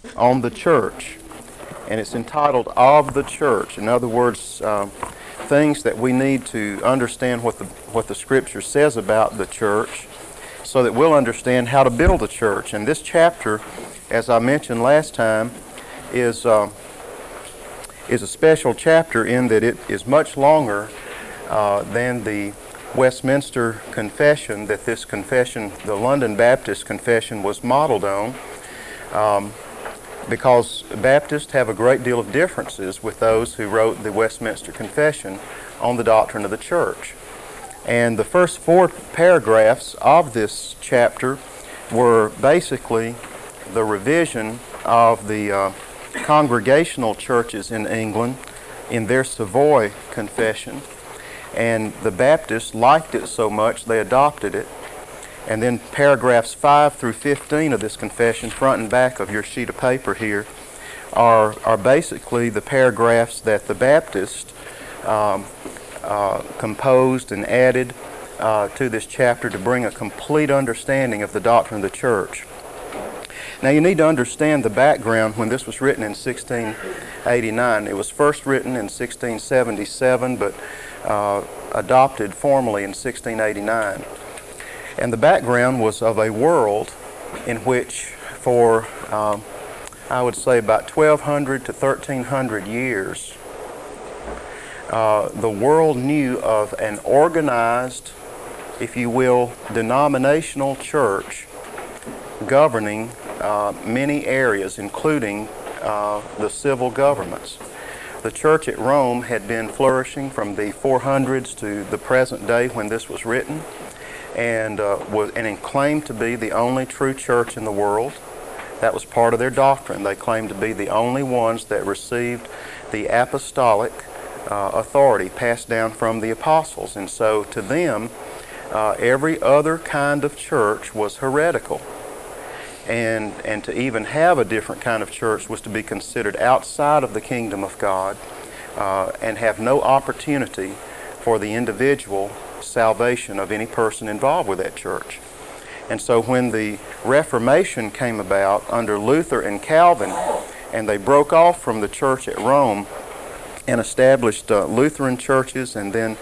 on the church, and it's entitled Of the Church. In other words, things that we need to understand what the Scripture says about the church so that we'll understand how to build a church. And this chapter, as I mentioned last time, is a special chapter in that it is much longer than the Westminster Confession that this confession, the London Baptist Confession, was modeled on, because Baptists have a great deal of differences with those who wrote the Westminster Confession on the doctrine of the church. And the first 4 paragraphs of this chapter were basically the revision of the congregational churches in England in their Savoy Confession. And the Baptists liked it so much they adopted it. And then paragraphs 5 through 15 of this confession, front and back of your sheet of paper here, are basically the paragraphs that the Baptists composed and added to this chapter to bring a complete understanding of the doctrine of the church. Now you need to understand the background when this was written in 1689. It was first written in 1677, but adopted formally in 1689. And the background was of a world in which for, I would say, about 1,200 to 1,300 years, the world knew of an organized, if you will, denominational church governing many areas, including the civil governments. The church at Rome had been flourishing from the 400s to the present day when this was written, and claimed to be the only true church in the world. That was part of their doctrine. They claimed to be the only ones that received the apostolic authority passed down from the apostles. And so to them, every other kind of church was heretical. And to even have a different kind of church was to be considered outside of the kingdom of God and have no opportunity for the individual salvation of any person involved with that church. And so when the Reformation came about under Luther and Calvin, and they broke off from the church at Rome and established Lutheran churches, and then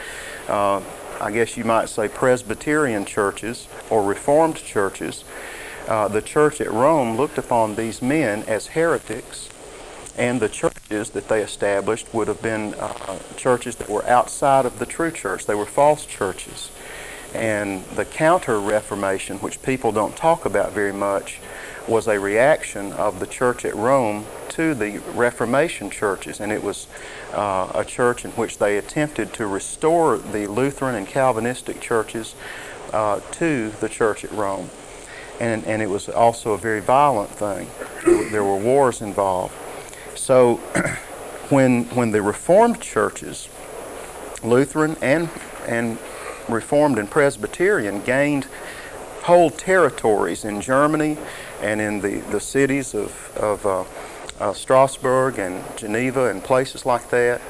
I guess you might say Presbyterian churches or Reformed churches, the church at Rome looked upon these men as heretics, and the churches that they established would have been churches that were outside of the true church. They were false churches. And the Counter-Reformation, which people don't talk about very much, was a reaction of the church at Rome to the Reformation churches. And it was a church in which they attempted to restore the Lutheran and Calvinistic churches to the church at Rome. And it was also a very violent thing. There were wars involved. So when the Reformed churches, Lutheran and Reformed and Presbyterian, gained whole territories in Germany and in the cities of Strasbourg and Geneva and places like that,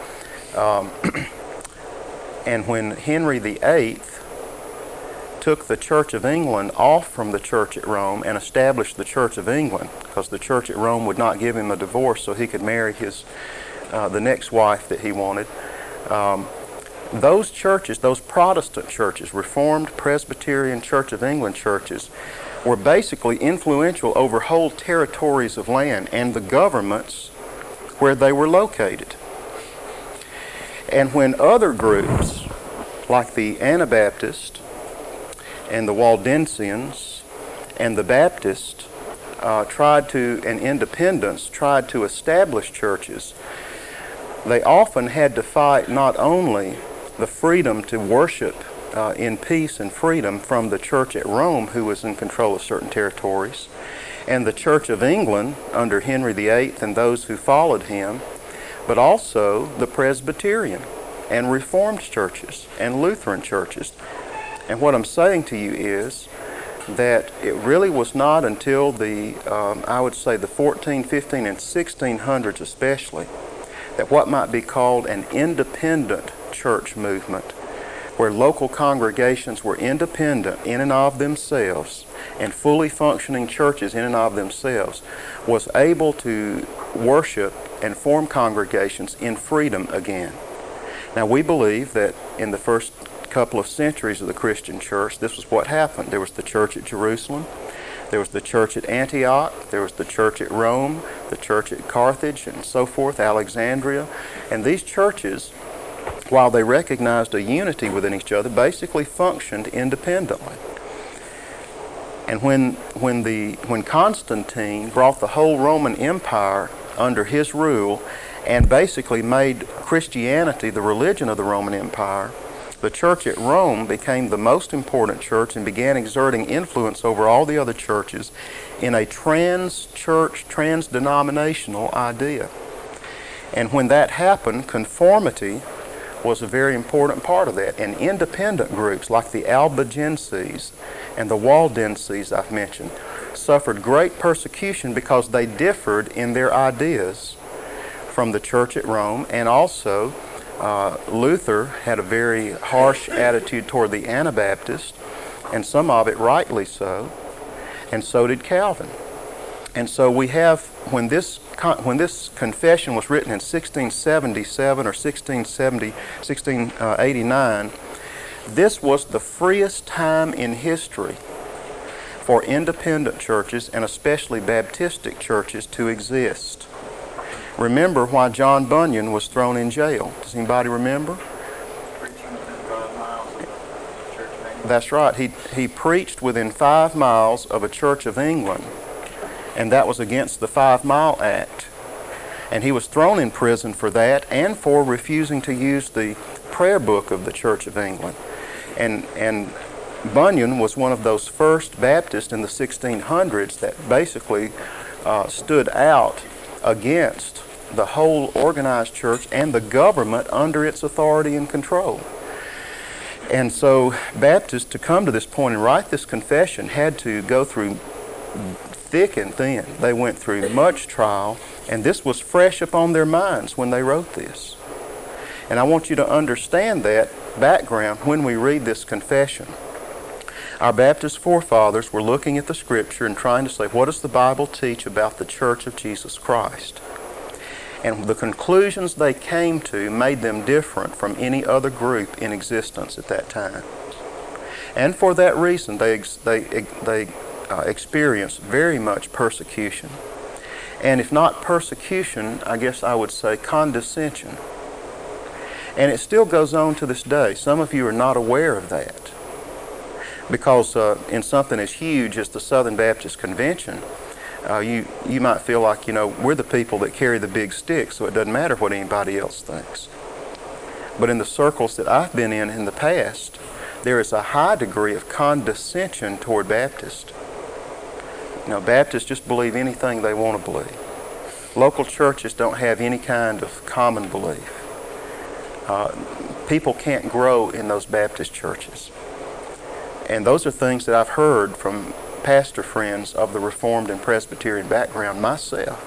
and when Henry VIII took the Church of England off from the church at Rome and established the Church of England, because the church at Rome would not give him a divorce so he could marry the next wife that he wanted. Those churches, those Protestant churches, Reformed, Presbyterian, Church of England churches, were basically influential over whole territories of land and the governments where they were located. And when other groups, like the Anabaptists and the Waldensians and the Baptists, and independents tried to establish churches, they often had to fight not only the freedom to worship in peace and freedom from the church at Rome, who was in control of certain territories, and the Church of England under Henry VIII and those who followed him, but also the Presbyterian and Reformed churches and Lutheran churches. And what I'm saying to you is that it really was not until I would say the 14, 15, and 1600s especially, that what might be called an independent church movement where local congregations were independent in and of themselves and fully functioning churches in and of themselves, was able to worship and form congregations in freedom again. Now, we believe that in the first couple of centuries of the Christian church, this was what happened. There was the church at Jerusalem, there was the church at Antioch, there was the church at Rome, the church at Carthage, and so forth, Alexandria. And these churches, while they recognized a unity within each other, basically functioned independently. And when Constantine brought the whole Roman Empire under his rule and basically made Christianity the religion of the Roman Empire, the church at Rome became the most important church and began exerting influence over all the other churches in a trans-church, trans-denominational idea. And when that happened, conformity was a very important part of that. And independent groups like the Albigenses and the Waldenses I've mentioned suffered great persecution because they differed in their ideas from the church at Rome. And also Luther had a very harsh attitude toward the Anabaptists, and some of it rightly so, and so did Calvin. And so we have, when this confession was written in 1677 or 1689, this was the freest time in history for independent churches, and especially Baptistic churches, to exist. Remember why John Bunyan was thrown in jail. Does anybody remember? That's right. He preached within 5 miles of a Church of England, and that was against the 5 Mile Act. And he was thrown in prison for that and for refusing to use the prayer book of the Church of England. And Bunyan was one of those first Baptists in the 1600s that basically stood out against the whole organized church and the government under its authority and control. And so Baptists, to come to this point and write this confession, had to go through thick and thin. They went through much trial, and this was fresh upon their minds when they wrote this. And I want you to understand that background when we read this confession. Our Baptist forefathers were looking at the Scripture and trying to say, what does the Bible teach about the Church of Jesus Christ? And the conclusions they came to made them different from any other group in existence at that time. And for that reason, they experienced very much persecution. And if not persecution, I guess I would say condescension. And it still goes on to this day. Some of you are not aware of that, because in something as huge as the Southern Baptist Convention, you might feel like, we're the people that carry the big stick, so it doesn't matter what anybody else thinks. But in the circles that I've been in the past, there is a high degree of condescension toward Baptists. Baptists just believe anything they want to believe. Local churches don't have any kind of common belief. People can't grow in those Baptist churches. And those are things that I've heard from pastor friends of the Reformed and Presbyterian background myself.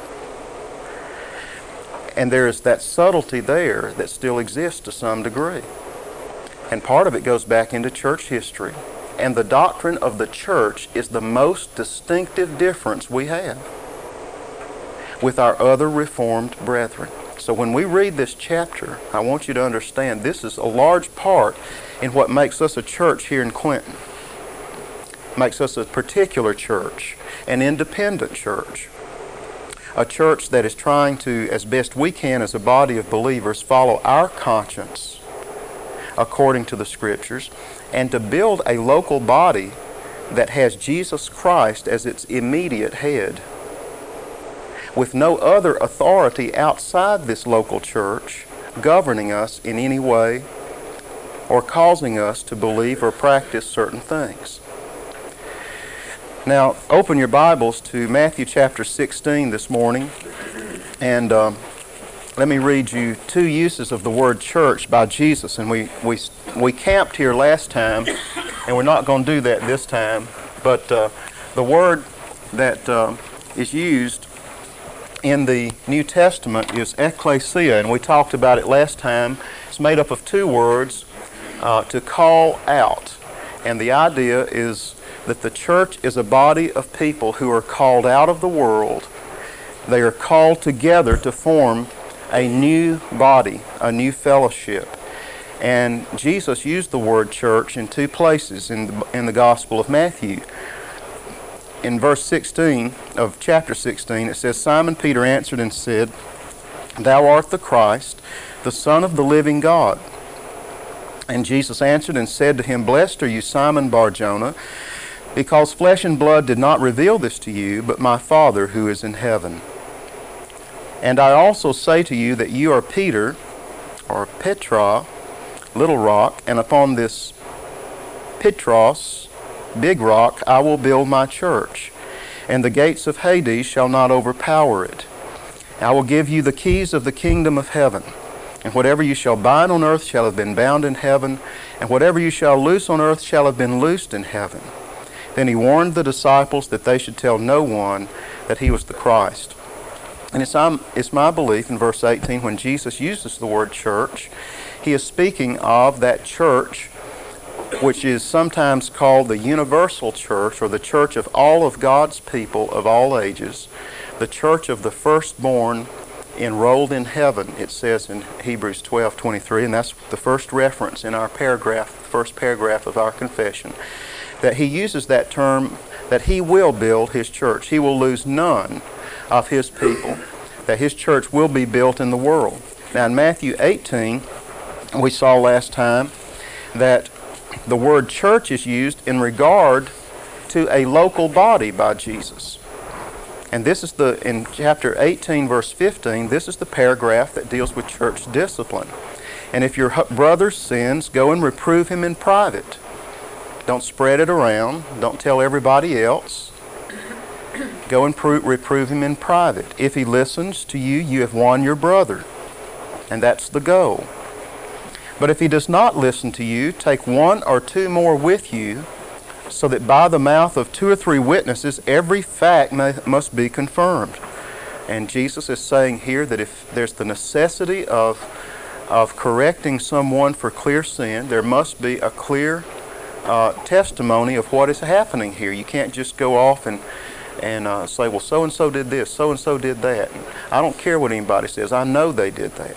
And there is that subtlety there that still exists to some degree. And part of it goes back into church history. And the doctrine of the church is the most distinctive difference we have with our other Reformed brethren. So when we read this chapter, I want you to understand this is a large part in what makes us a church here in Clinton. Makes us a particular church, an independent church. A church that is trying to, as best we can as a body of believers, follow our conscience according to the Scriptures, and to build a local body that has Jesus Christ as its immediate head, with no other authority outside this local church governing us in any way or causing us to believe or practice certain things. Now, open your Bibles to Matthew chapter 16 this morning, and let me read you 2 uses of the word church by Jesus. And we camped here last time, and we're not going to do that this time, but the word that is used in the New Testament is ecclesia, and we talked about it last time. It's made up of 2 words, to call out. And the idea is that the church is a body of people who are called out of the world. They are called together to form a new body, a new fellowship. And Jesus used the word church in two places in the Gospel of Matthew. In verse 16 of chapter 16, it says, Simon Peter answered and said, Thou art the Christ, the Son of the living God. And Jesus answered and said to him, Blessed are you, Simon Bar-Jonah, because flesh and blood did not reveal this to you, but my Father who is in heaven. And I also say to you that you are Peter, or Petra, little rock, and upon this Petros, big rock, I will build my church, and the gates of Hades shall not overpower it. I will give you the keys of the kingdom of heaven, and whatever you shall bind on earth shall have been bound in heaven, and whatever you shall loose on earth shall have been loosed in heaven. Then he warned the disciples that they should tell no one that he was the Christ. And it's my belief in verse 18, when Jesus uses the word church, he is speaking of that church which is sometimes called the universal church, or the church of all of God's people of all ages, the church of the firstborn enrolled in heaven, it says in Hebrews 12:23, and that's the first reference in our paragraph, first paragraph of our confession, that he uses that term, that he will build his church. He will lose none of his people, that his church will be built in the world. Now in Matthew 18, we saw last time that the word church is used in regard to a local body by Jesus. And this is in chapter 18, verse 15, this is the paragraph that deals with church discipline. And if your brother sins, go and reprove him in private. Don't spread it around. Don't tell everybody else. Go and reprove him in private. If he listens to you, you have won your brother. And that's the goal. But if he does not listen to you, take one or two more with you, so that by the mouth of two or three witnesses every fact must be confirmed. And Jesus is saying here that if there's the necessity of correcting someone for clear sin, there must be a clear testimony of what is happening here. You can't just go off and say, well, so-and-so did this, so-and-so did that. I don't care what anybody says. I know they did that.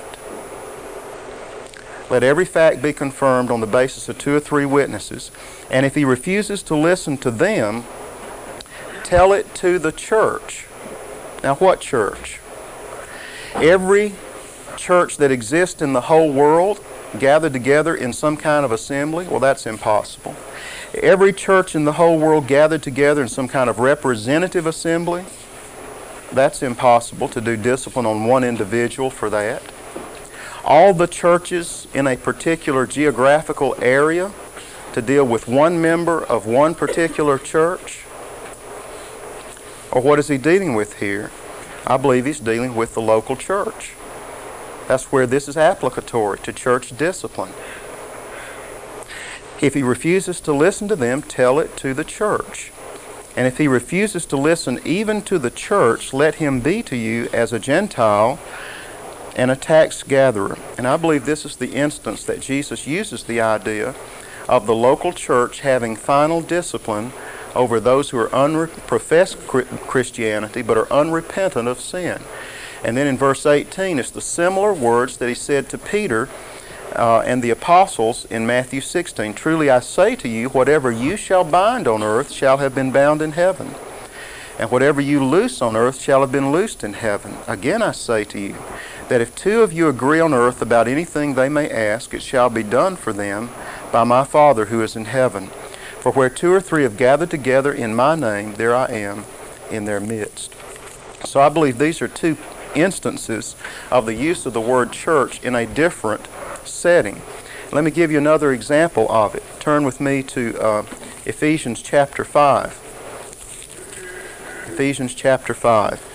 Let every fact be confirmed on the basis of two or three witnesses. And if he refuses to listen to them, tell it to the church. Now, what church? Every church that exists in the whole world gathered together in some kind of assembly? Well, that's impossible. Every church in the whole world gathered together in some kind of representative assembly? That's impossible to do discipline on one individual for that. All the churches in a particular geographical area to deal with one member of one particular church? Or what is he dealing with here? I believe he's dealing with the local church. That's where this is applicatory to church discipline. If he refuses to listen to them, tell it to the church. And if he refuses to listen even to the church, let him be to you as a Gentile and a tax gatherer. And I believe this is the instance that Jesus uses the idea of the local church having final discipline over those who are profess Christianity but are unrepentant of sin. And then in verse 18, it's the similar words that he said to Peter and the apostles in Matthew 16. Truly I say to you, whatever you shall bind on earth shall have been bound in heaven, and whatever you loose on earth shall have been loosed in heaven. Again I say to you, that if two of you agree on earth about anything they may ask, it shall be done for them by my Father who is in heaven. For where two or three have gathered together in my name, there I am in their midst. So I believe these are two instances of the use of the word church in a different setting. Let me give you another example of it. Turn with me to Ephesians chapter 5. Ephesians chapter 5.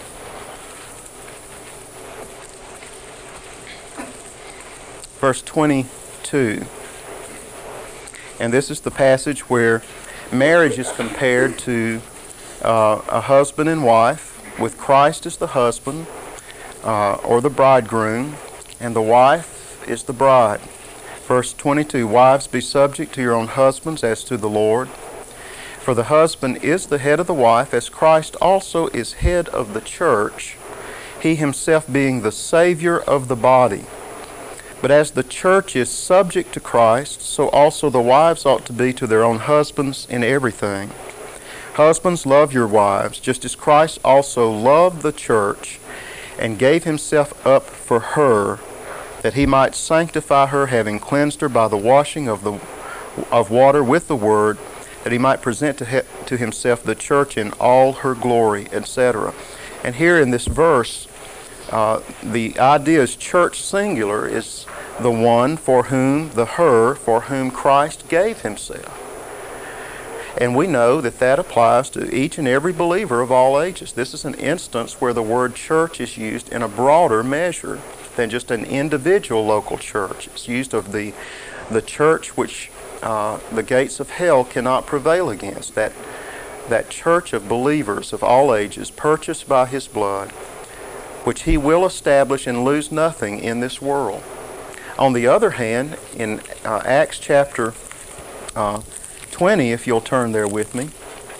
Verse 22. And this is the passage where marriage is compared to a husband and wife, with Christ as the husband or the bridegroom, and the wife is the bride. Verse 22, wives, be subject to your own husbands as to the Lord. For the husband is the head of the wife, as Christ also is head of the church, he himself being the Savior of the body. But as the church is subject to Christ, so also the wives ought to be to their own husbands in everything. Husbands, love your wives, just as Christ also loved the church and gave himself up for her, that he might sanctify her, having cleansed her by the washing of water with the word, that he might present to himself the church in all her glory, etc. And here in this verse, the idea is church singular is the one for whom, for whom Christ gave himself. And we know that that applies to each and every believer of all ages. This is an instance where the word church is used in a broader measure than just an individual local church. It's used of the church which the gates of hell cannot prevail against. That church of believers of all ages, purchased by his blood, which he will establish and lose nothing in this world. On the other hand, in Acts chapter 20, if you'll turn there with me,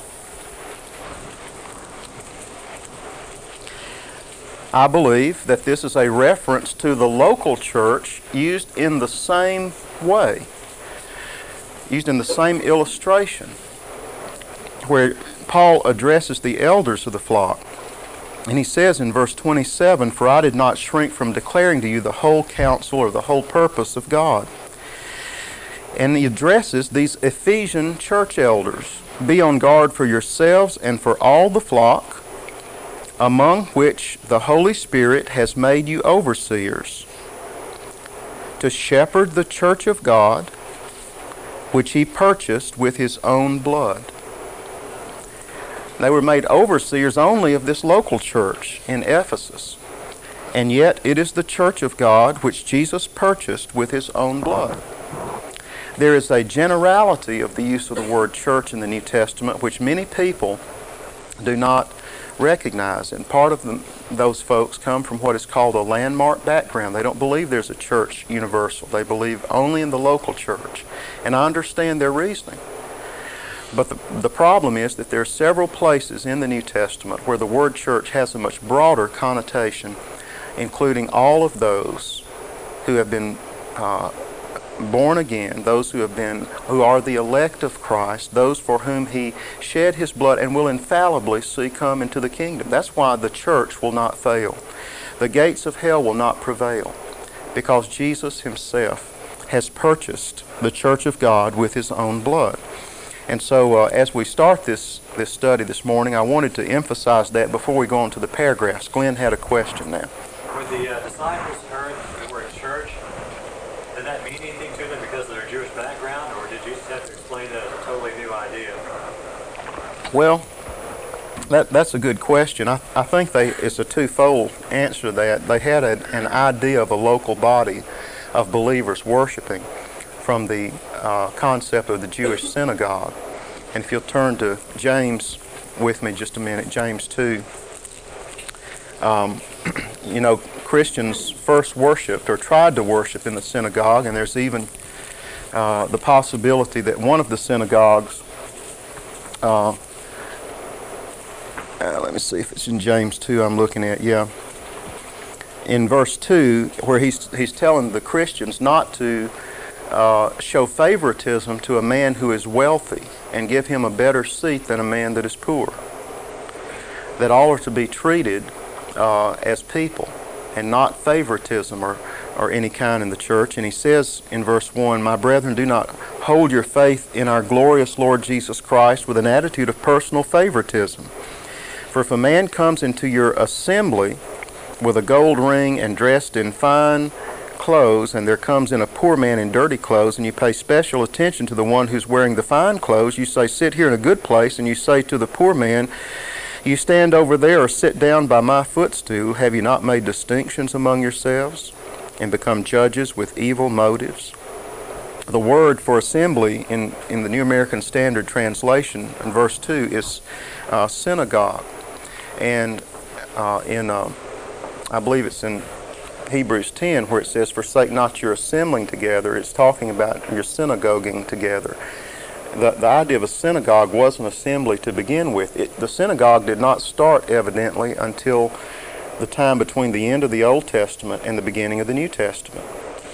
I believe that this is a reference to the local church used in the same way, used in the same illustration, where Paul addresses the elders of the flock. And he says in verse 27, for I did not shrink from declaring to you the whole counsel or the whole purpose of God. And he addresses these Ephesian church elders. Be on guard for yourselves and for all the flock, among which the Holy Spirit has made you overseers, to shepherd the church of God, which he purchased with his own blood. They were made overseers only of this local church in Ephesus. And yet it is the church of God which Jesus purchased with his own blood. There is a generality of the use of the word church in the New Testament which many people do not recognize. And part of those folks come from what is called a landmark background. They don't believe there's a church universal. They believe only in the local church. And I understand their reasoning. But the problem is that there are several places in the New Testament where the word church has a much broader connotation, including all of those who have been born again, those who are the elect of Christ, those for whom he shed his blood and will infallibly see come into the kingdom. That's why the church will not fail. The gates of hell will not prevail, because Jesus himself has purchased the church of God with his own blood. And so as we start this study this morning, I wanted to emphasize that before we go on to the paragraphs. Glenn had a question now. When the disciples heard the word church, did that mean anything to them because of their Jewish background, or did Jesus have to explain it as a totally new idea? Well, that's a good question. I think it's a twofold answer to that. They had an idea of a local body of believers worshiping from the concept of the Jewish synagogue. And if you'll turn to James with me just a minute, James 2. Christians first worshipped or tried to worship in the synagogue, and there's even the possibility that one of the synagogues, let me see if it's in James 2 I'm looking at, in verse 2, where he's telling the Christians not to show favoritism to a man who is wealthy and give him a better seat than a man that is poor. That all are to be treated as people and not favoritism or any kind in the church. And he says in verse 1, my brethren, do not hold your faith in our glorious Lord Jesus Christ with an attitude of personal favoritism. For if a man comes into your assembly with a gold ring and dressed in fine clothes, and there comes in a poor man in dirty clothes, and you pay special attention to the one who's wearing the fine clothes, you say, sit here in a good place, and you say to the poor man, you stand over there or sit down by my footstool. Have you not made distinctions among yourselves and become judges with evil motives? The word for assembly in the New American Standard Translation in verse 2 is synagogue. And I believe it's in Hebrews 10, where it says, "Forsake not your assembling together," it's talking about your synagoguing together. The idea of a synagogue was an assembly to begin with. The synagogue did not start, evidently, until the time between the end of the Old Testament and the beginning of the New Testament.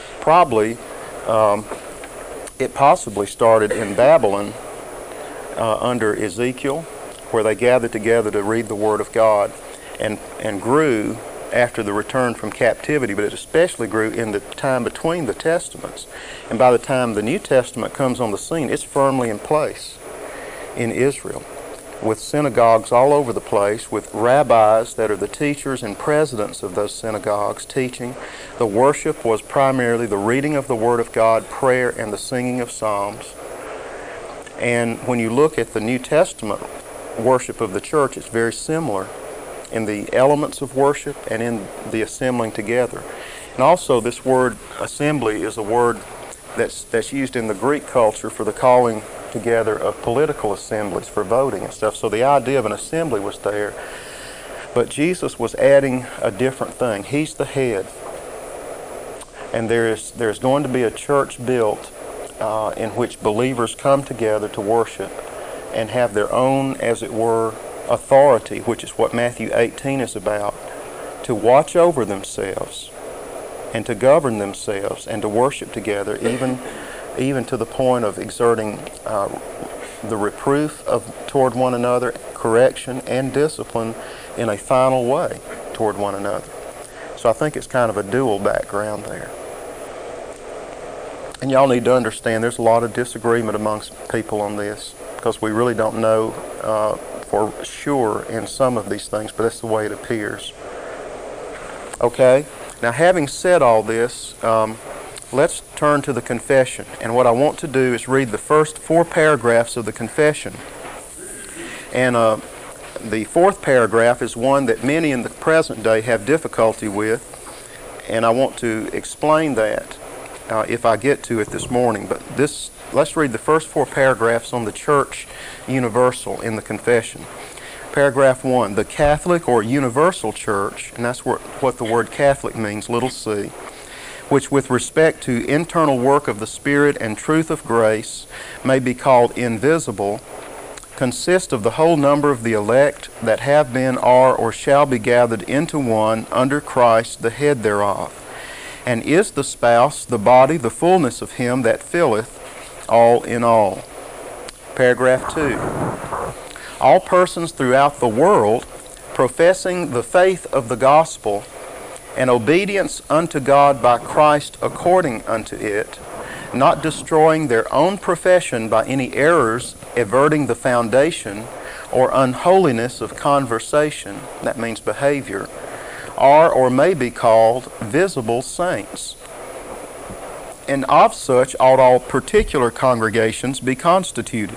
It possibly started in Babylon under Ezekiel, where they gathered together to read the Word of God, and grew after the return from captivity, but it especially grew in the time between the Testaments. And by the time the New Testament comes on the scene, it's firmly in place in Israel, with synagogues all over the place, with rabbis that are the teachers and presidents of those synagogues teaching. The worship was primarily the reading of the Word of God, prayer, and the singing of psalms. And when you look at the New Testament worship of the church, it's very similar in the elements of worship and in the assembling together. And also, this word assembly is a word that's used in the Greek culture for the calling together of political assemblies for voting and stuff. So the idea of an assembly was there, but Jesus was adding a different thing. He's the head, and there's going to be a church built in which believers come together to worship and have their own, as it were, authority, which is what Matthew 18 is about, to watch over themselves and to govern themselves and to worship together, even to the point of exerting the reproof toward one another, correction and discipline in a final way toward one another. So I think it's kind of a dual background there. And y'all need to understand there's a lot of disagreement amongst people on this, because we really don't know for sure in some of these things, but that's the way it appears. Okay, now having said all this, let's turn to the confession. And what I want to do is read the first 4 paragraphs of the confession. And the 4th paragraph is one that many in the present day have difficulty with, and I want to explain that if I get to it this morning. But let's read the first 4 paragraphs on the Church Universal in the confession. Paragraph 1, the Catholic or Universal Church, and that's what the word Catholic means, little c, which with respect to internal work of the Spirit and truth of grace may be called invisible, consists of the whole number of the elect that have been, are, or shall be gathered into one under Christ, the head thereof, and is the spouse, the body, the fullness of him that filleth all in all. Paragraph 2. All persons throughout the world professing the faith of the gospel and obedience unto God by Christ according unto it, not destroying their own profession by any errors averting the foundation or unholiness of conversation, that means behavior, are or may be called visible saints. And of such ought all particular congregations be constituted.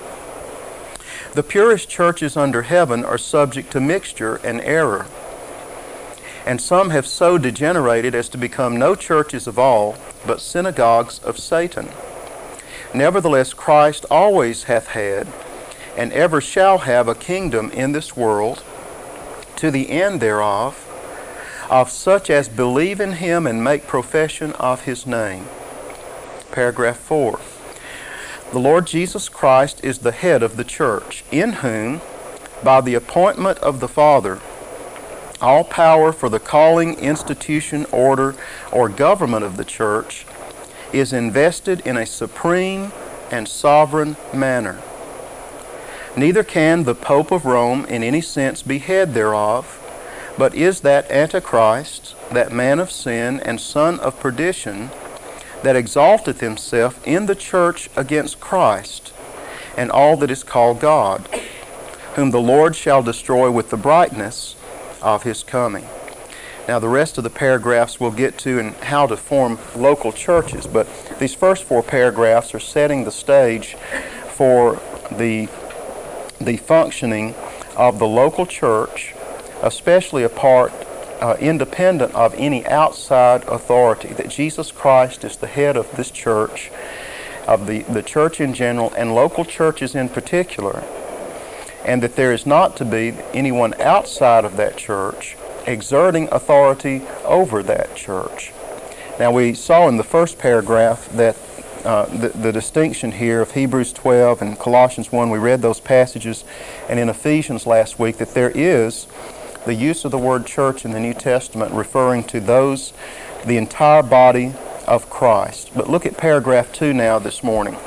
The purest churches under heaven are subject to mixture and error, and some have so degenerated as to become no churches of all, but synagogues of Satan. Nevertheless, Christ always hath had, and ever shall have, a kingdom in this world, to the end thereof, of such as believe in him and make profession of his name. Paragraph 4. The Lord Jesus Christ is the head of the church, in whom, by the appointment of the Father, all power for the calling, institution, order, or government of the church is invested in a supreme and sovereign manner. Neither can the Pope of Rome in any sense be head thereof, but is that Antichrist, that man of sin and son of perdition, that exalteth himself in the church against Christ and all that is called God, whom the Lord shall destroy with the brightness of his coming. Now the rest of the paragraphs we'll get to and how to form local churches, but these first 4 paragraphs are setting the stage for the functioning of the local church, especially independent of any outside authority, that Jesus Christ is the head of this church, of the church in general, and local churches in particular, and that there is not to be anyone outside of that church exerting authority over that church. Now, we saw in the first paragraph that the distinction here of Hebrews 12 and Colossians 1, we read those passages, and in Ephesians last week, that there is the use of the word church in the New Testament referring to those, the entire body of Christ. But look at paragraph 2 now this morning.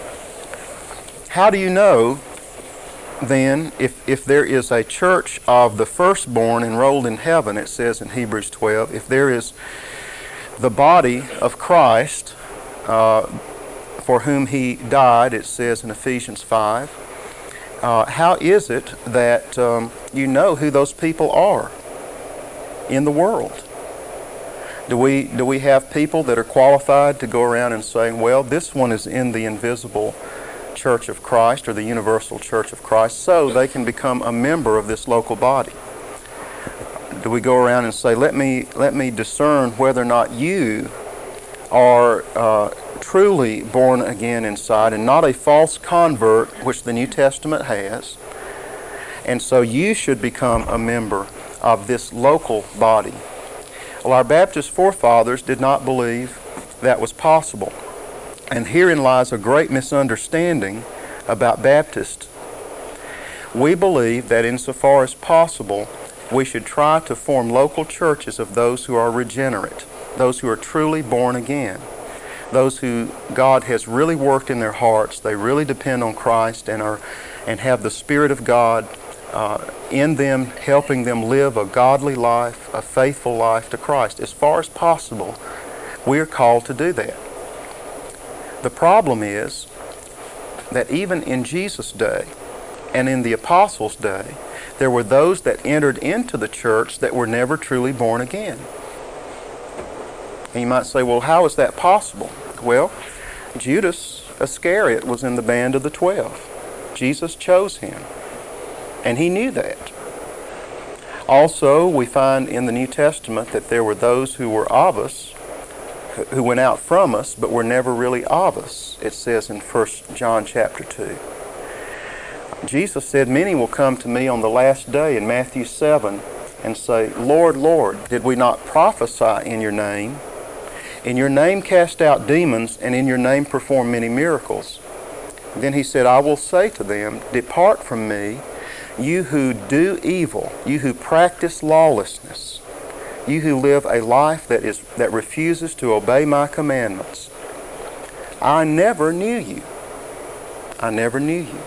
How do you know, then, if there is a church of the firstborn enrolled in heaven, it says in Hebrews 12, if there is the body of Christ, for whom he died, it says in Ephesians 5, how is it that you know who those people are in the world? Do we have people that are qualified to go around and say, well, this one is in the invisible Church of Christ or the Universal Church of Christ, so they can become a member of this local body? Do we go around and say, let me discern whether or not you are truly born again inside and not a false convert, which the New Testament has, and so you should become a member of this local body? Well, our Baptist forefathers did not believe that was possible. And herein lies a great misunderstanding about Baptists. We believe that insofar as possible, we should try to form local churches of those who are regenerate, those who are truly born again, those who God has really worked in their hearts, they really depend on Christ and have the Spirit of God in them, helping them live a godly life, a faithful life to Christ. As far as possible, we are called to do that. The problem is that even in Jesus' day and in the apostles' day, there were those that entered into the church that were never truly born again. And you might say, well, how is that possible? Well, Judas Iscariot was in the band of the 12. Jesus chose him, and he knew that. Also, we find in the New Testament that there were those who were of us, who went out from us, but were never really of us. It says in 1 John chapter 2. Jesus said, many will come to me on the last day in Matthew 7 and say, Lord, Lord, did we not prophesy in your name? In your name cast out demons, and in your name perform many miracles. Then he said, I will say to them, depart from me, you who do evil, you who practice lawlessness, you who live a life that refuses to obey my commandments. I never knew you. I never knew you.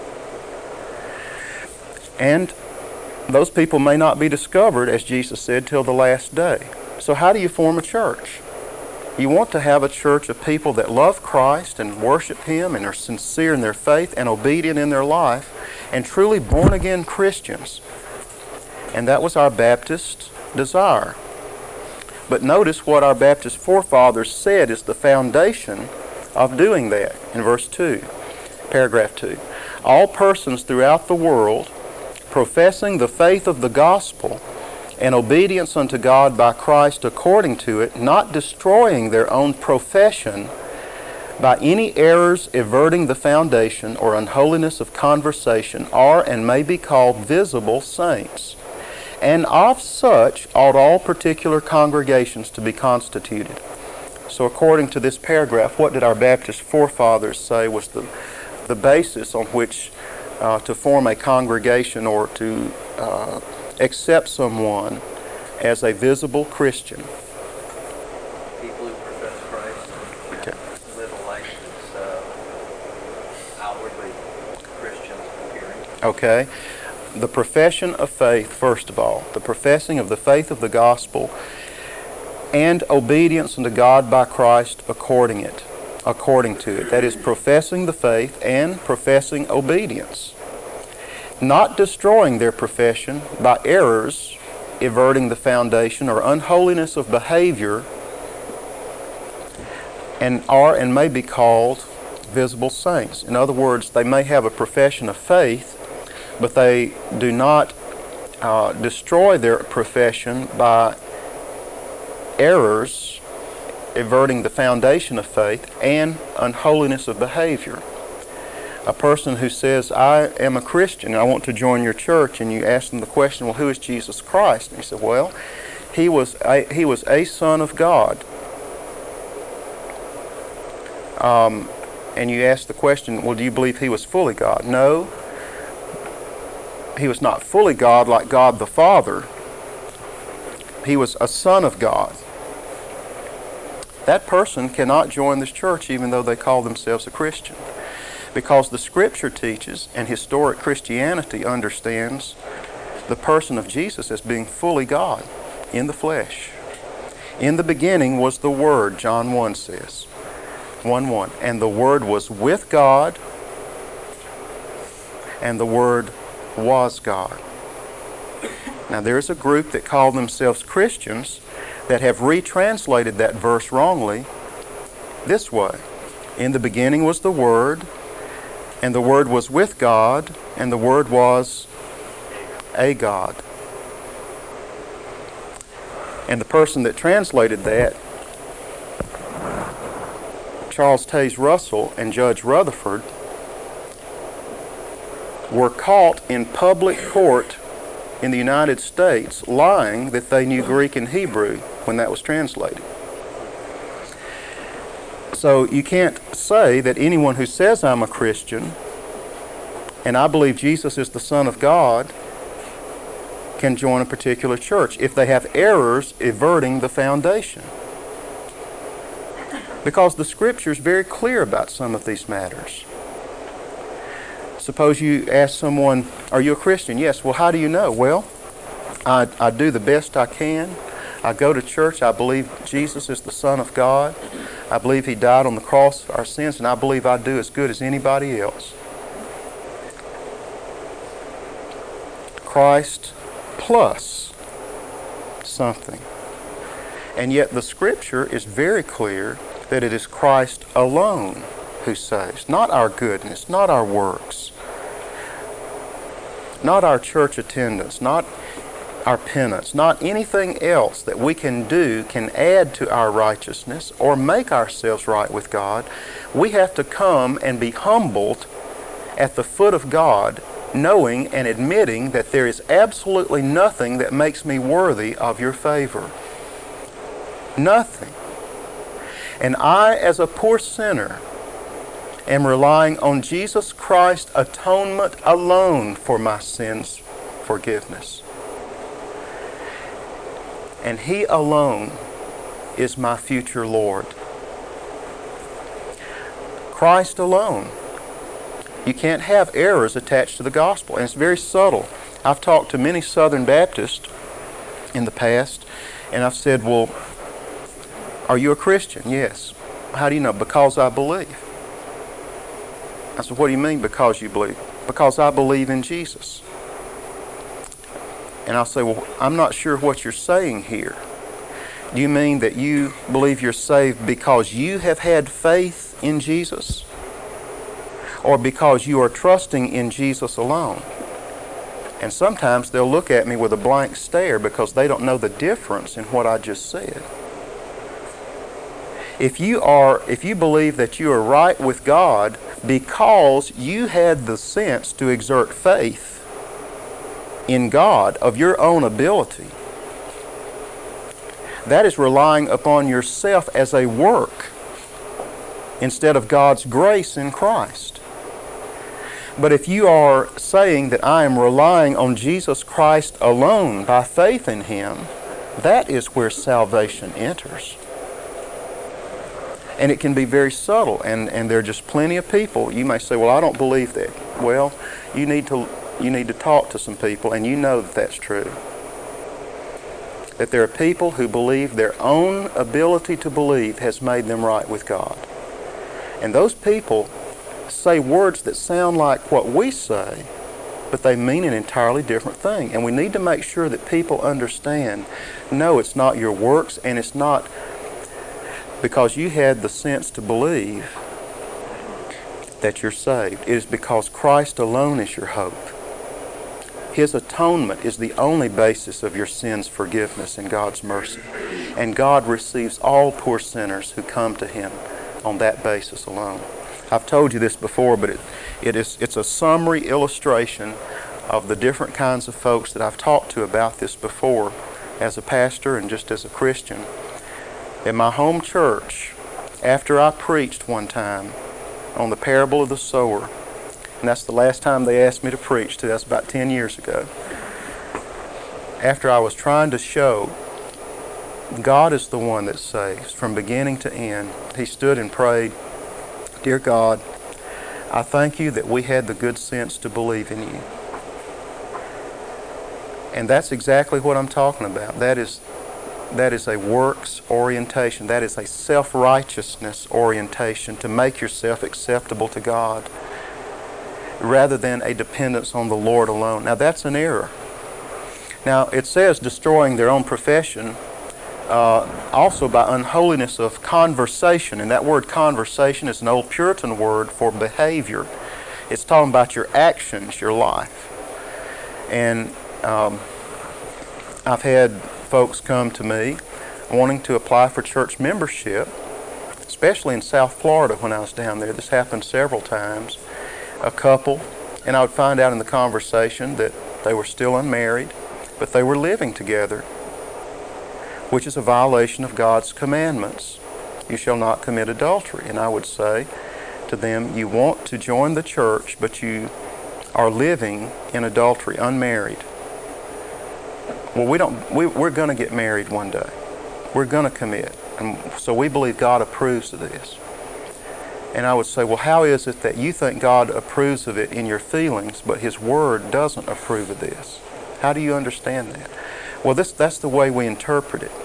And those people may not be discovered, as Jesus said, till the last day. So how do you form a church? You want to have a church of people that love Christ and worship Him and are sincere in their faith and obedient in their life and truly born-again Christians. And that was our Baptist desire. But notice what our Baptist forefathers said is the foundation of doing that in verse 2, paragraph 2. All persons throughout the world professing the faith of the gospel and obedience unto God by Christ according to it, not destroying their own profession by any errors everting the foundation or unholiness of conversation, are and may be called visible saints. And of such ought all particular congregations to be constituted. So according to this paragraph, what did our Baptist forefathers say was the basis on which to form a congregation or to accept someone as a visible Christian? People who profess Christ and live a life that's outwardly Christian appearing. Okay. The profession of faith, first of all, the professing of the faith of the gospel and obedience unto God by Christ according to it. That is, professing the faith and professing obedience. Not destroying their profession by errors, everting the foundation, or unholiness of behavior, and are and may be called visible saints. In other words, they may have a profession of faith, but they do not destroy their profession by errors, everting the foundation of faith, and unholiness of behavior. A person who says, I am a Christian, I want to join your church, and you ask them the question, well, who is Jesus Christ? And he said, well, he was a son of God. And you ask the question, well, do you believe he was fully God? No, he was not fully God like God the Father. He was a son of God. That person cannot join this church even though they call themselves a Christian. Because the Scripture teaches, and historic Christianity understands, the person of Jesus as being fully God in the flesh. In the beginning was the Word, John 1 says. 1:1. And the Word was with God, and the Word was God. Now there's a group that call themselves Christians that have retranslated that verse wrongly this way. In the beginning was the Word, and the Word was with God, and the Word was a God. And the person that translated that, Charles Taze Russell and Judge Rutherford, were caught in public court in the United States lying that they knew Greek and Hebrew when that was translated. So you can't say that anyone who says I'm a Christian and I believe Jesus is the Son of God can join a particular church if they have errors everting the foundation. Because the Scripture is very clear about some of these matters. Suppose you ask someone, are you a Christian? Yes. Well, how do you know? Well, I do the best I can. I go to church. I believe Jesus is the Son of God. I believe He died on the cross for our sins, and I believe I do as good as anybody else. Christ plus something. And yet the Scripture is very clear that it is Christ alone who saves. Not our goodness, not our works, not our church attendance, not our penance, not anything else that we can do can add to our righteousness or make ourselves right with God. We have to come and be humbled at the foot of God, knowing and admitting that there is absolutely nothing that makes me worthy of your favor. Nothing. And I, as a poor sinner, am relying on Jesus Christ's atonement alone for my sins' forgiveness. And He alone is my future Lord. Christ alone. You can't have errors attached to the gospel, and it's very subtle. I've talked to many Southern Baptists in the past, and I've said, well, are you a Christian? Yes. How do you know? Because I believe. I said, what do you mean because you believe? Because I believe in Jesus. And I'll say, well, I'm not sure what you're saying here. Do you mean that you believe you're saved because you have had faith in Jesus? Or because you are trusting in Jesus alone? And sometimes they'll look at me with a blank stare because they don't know the difference in what I just said. If you believe that you are right with God because you had the sense to exert faith in God of your own ability, that is relying upon yourself as a work instead of God's grace in Christ. But if you are saying that I am relying on Jesus Christ alone by faith in Him, that is where salvation enters. And it can be very subtle, and there are just plenty of people. You may say, well, I don't believe that. Well, you need to talk to some people, and you know that that's true. That there are people who believe their own ability to believe has made them right with God. And those people say words that sound like what we say, but they mean an entirely different thing. And we need to make sure that people understand, no, it's not your works, and it's not because you had the sense to believe that you're saved. It is because Christ alone is your hope. His atonement is the only basis of your sins' forgiveness and God's mercy. And God receives all poor sinners who come to Him on that basis alone. I've told you this before, but it's a summary illustration of the different kinds of folks that I've talked to about this before as a pastor and just as a Christian. In my home church, after I preached one time on the parable of the sower, and that's the last time they asked me to preach too, that's about 10 years ago. After I was trying to show God is the one that saves from beginning to end, he stood and prayed, "Dear God, I thank you that we had the good sense to believe in you." And that's exactly what I'm talking about. That is a works orientation. That is a self-righteousness orientation, to make yourself acceptable to God, rather than a dependence on the Lord alone. Now that's an error. Now it says destroying their own profession, also by unholiness of conversation. And that word conversation is an old Puritan word for behavior. It's talking about your actions, your life. And I've had folks come to me wanting to apply for church membership, especially in South Florida when I was down there. This happened several times. A couple, and I would find out in the conversation that they were still unmarried, but they were living together, which is a violation of God's commandments. You shall not commit adultery. And I would say to them, you want to join the church, but you are living in adultery, unmarried. Well, we're going to get married one day. We're going to commit. And so we believe God approves of this. And I would say, well, how is it that you think God approves of it in your feelings, but His Word doesn't approve of this? How do you understand that? Well, that's the way we interpret it.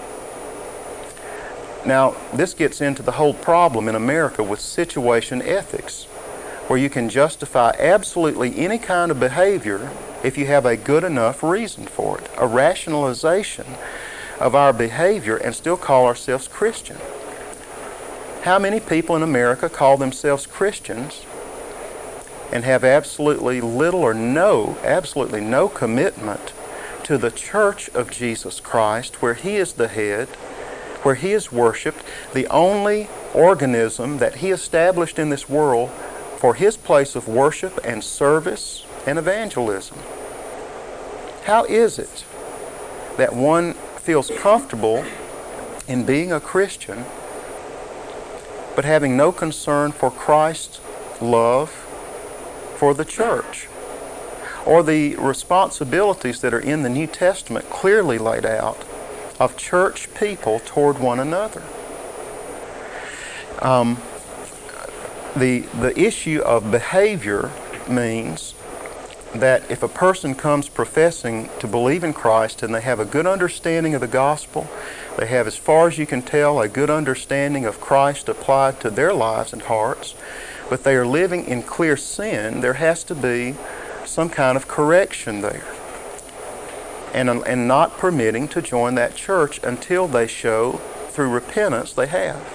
Now, this gets into the whole problem in America with situation ethics, where you can justify absolutely any kind of behavior if you have a good enough reason for it, a rationalization of our behavior, and still call ourselves Christian. How many people in America call themselves Christians and have absolutely little or absolutely no commitment to the Church of Jesus Christ, where He is the head, where He is worshipped, the only organism that He established in this world for His place of worship and service and evangelism? How is it that one feels comfortable in being a Christian but having no concern for Christ's love for the church, or the responsibilities that are in the New Testament clearly laid out of church people toward one another? The issue of behavior means that if a person comes professing to believe in Christ and they have a good understanding of the gospel, they have, as far as you can tell, a good understanding of Christ applied to their lives and hearts, but they are living in clear sin, there has to be some kind of correction there, and not permitting to join that church until they show through repentance they have.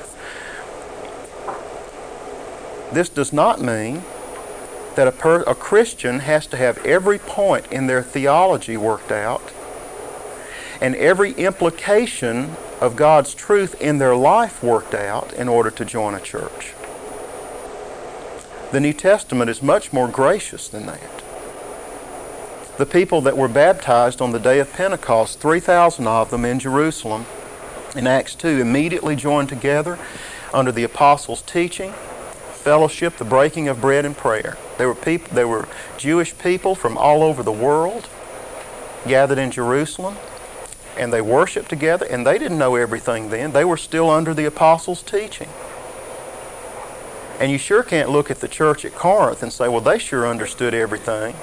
This does not mean that a Christian has to have every point in their theology worked out and every implication of God's truth in their life worked out in order to join a church. The New Testament is much more gracious than that. The people that were baptized on the day of Pentecost, 3,000 of them in Jerusalem, in Acts 2, immediately joined together under the apostles' teaching, fellowship, the breaking of bread, and prayer. There were Jewish people from all over the world gathered in Jerusalem, and they worshiped together, and they didn't know everything then. They were still under the apostles' teaching. And you sure can't look at the church at Corinth and say, well, they sure understood everything.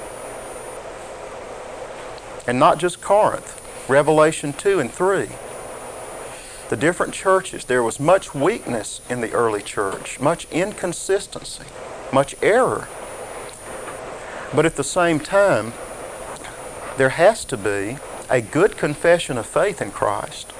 And not just Corinth, Revelation 2 and 3. The different churches, there was much weakness in the early church, much inconsistency, much error. But at the same time, there has to be a good confession of faith in Christ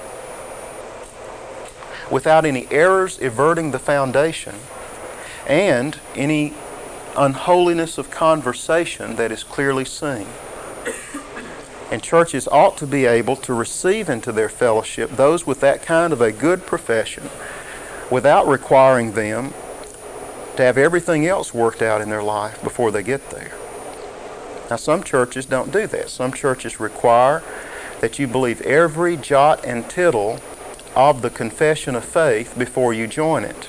without any errors everting the foundation and any unholiness of conversation that is clearly seen. And churches ought to be able to receive into their fellowship those with that kind of a good profession without requiring them to have everything else worked out in their life before they get there. Now, some churches don't do that. Some churches require that you believe every jot and tittle of the confession of faith before you join it,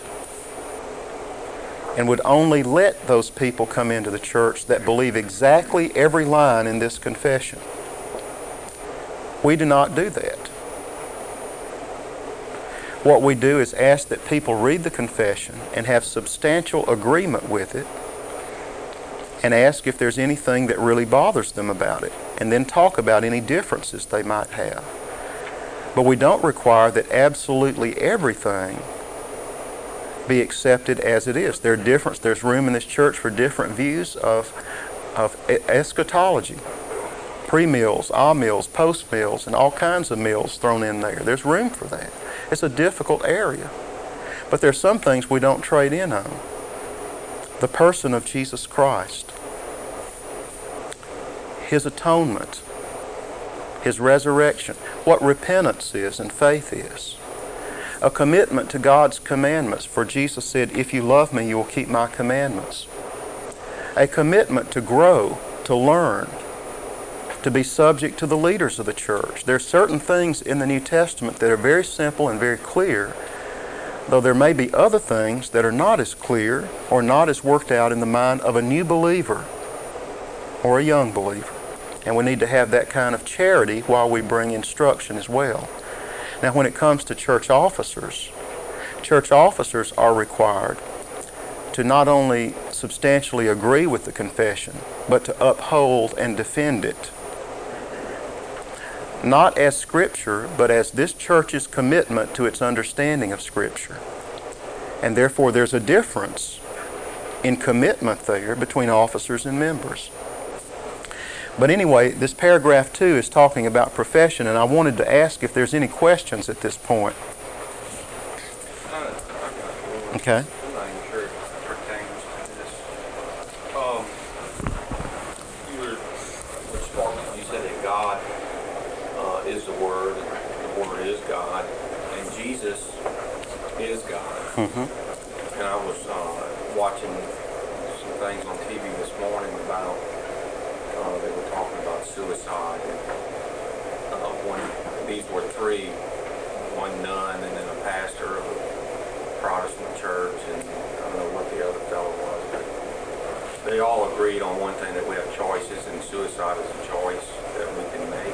and would only let those people come into the church that believe exactly every line in this confession. We do not do that. What we do is ask that people read the confession and have substantial agreement with it, and ask if there's anything that really bothers them about it, and then talk about any differences they might have. But we don't require that absolutely everything be accepted as it is. There's room in this church for different views of eschatology. Pre-meals, meals, post-meals, and all kinds of meals thrown in there. There's room for that. It's a difficult area. But there's some things we don't trade in on. The person of Jesus Christ, His atonement, His resurrection, what repentance is and faith is. A commitment to God's commandments, for Jesus said, if you love me, you will keep my commandments. A commitment to grow, to learn, to be subject to the leaders of the church. There are certain things in the New Testament that are very simple and very clear, though there may be other things that are not as clear or not as worked out in the mind of a new believer or a young believer. And we need to have that kind of charity while we bring instruction as well. Now, when it comes to church officers are required to not only substantially agree with the confession, but to uphold and defend it. Not as Scripture, but as this church's commitment to its understanding of Scripture. And therefore there's a difference in commitment there between officers and members. But anyway, this paragraph 2 is talking about profession, and I wanted to ask if there's any questions at this point. Okay. I'm not even sure if it pertains to this. You said that God is the Word, and the Word is God, and Jesus is God. Mm-hmm. And I was watching some things on TV this morning about they were talking about suicide. These were three, one nun and then a pastor of a Protestant church, and I don't know what the other fellow was, but they all agreed on one thing, that we have choices, and suicide is a choice that we can make.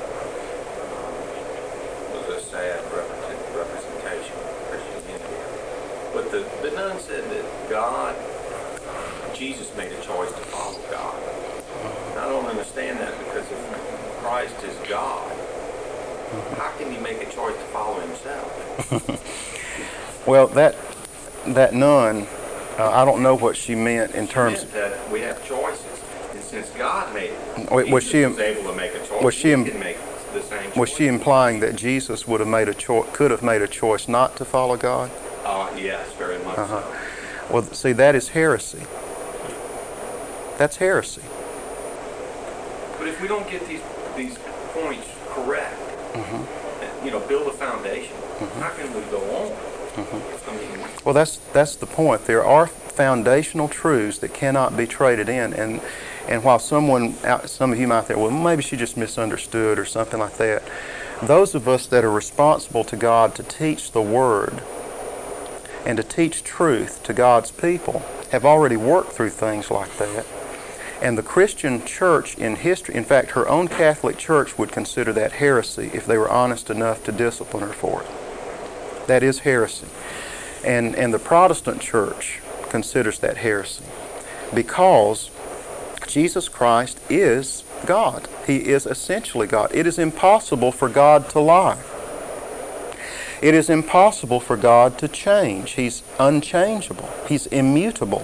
It was a sad representation of Christianity. But the nun said that Jesus made a choice to follow God. I don't understand that, because if Christ is God, how can he make a choice to follow himself? Well, that nun, I don't know what she meant in terms. She meant that we have choices, and since God made it, Was she was able to make a choice. Was she can make the same choice. Was she implying that Jesus would have made could have made a choice not to follow God? Yes, very much so. Well, see, that is heresy. That's heresy. But if we don't get these points correct, build a foundation, how can we go on? Well, that's the point. There are foundational truths that cannot be traded in, and while some of you might think, well, maybe she just misunderstood or something like that. Those of us that are responsible to God to teach the Word and to teach truth to God's people have already worked through things like that. And the Christian church in history, in fact, her own Catholic Church would consider that heresy if they were honest enough to discipline her for it. That is heresy. And the Protestant church considers that heresy, because Jesus Christ is God. He is essentially God. It is impossible for God to lie. It is impossible for God to change. He's unchangeable. He's immutable.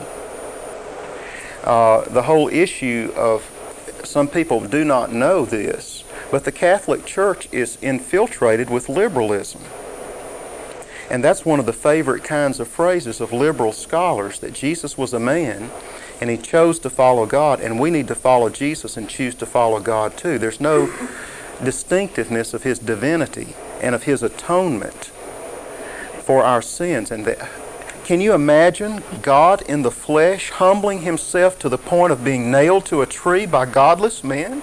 The whole issue of, some people do not know this, but the Catholic Church is infiltrated with liberalism. And that's one of the favorite kinds of phrases of liberal scholars, that Jesus was a man and he chose to follow God, and we need to follow Jesus and choose to follow God too. There's no distinctiveness of his divinity and of his atonement for our sins, and that Can you imagine God in the flesh humbling himself to the point of being nailed to a tree by godless men?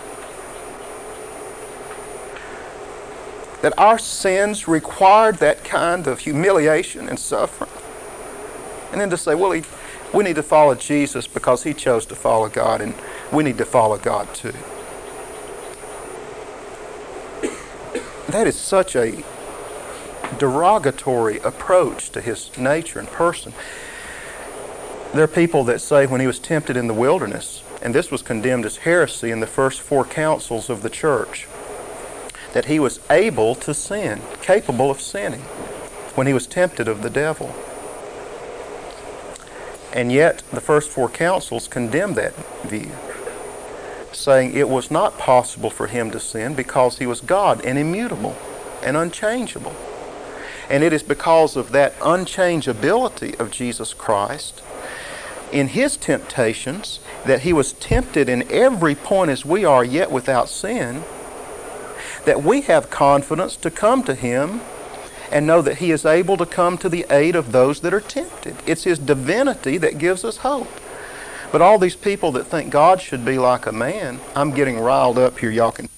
That our sins required that kind of humiliation and suffering. And then to say, well, we need to follow Jesus because he chose to follow God, and we need to follow God too. That is such a derogatory approach to his nature and person. There are people that say when he was tempted in the wilderness, and this was condemned as heresy in the first 4 councils of the church, that he was able to sin, capable of sinning, when he was tempted of the devil. And yet the first 4 councils condemned that view, saying it was not possible for him to sin because he was God and immutable and unchangeable. And it is because of that unchangeability of Jesus Christ in his temptations, that he was tempted in every point as we are, yet without sin, that we have confidence to come to him and know that he is able to come to the aid of those that are tempted. It's his divinity that gives us hope. But all these people that think God should be like a man, I'm getting riled up here, y'all can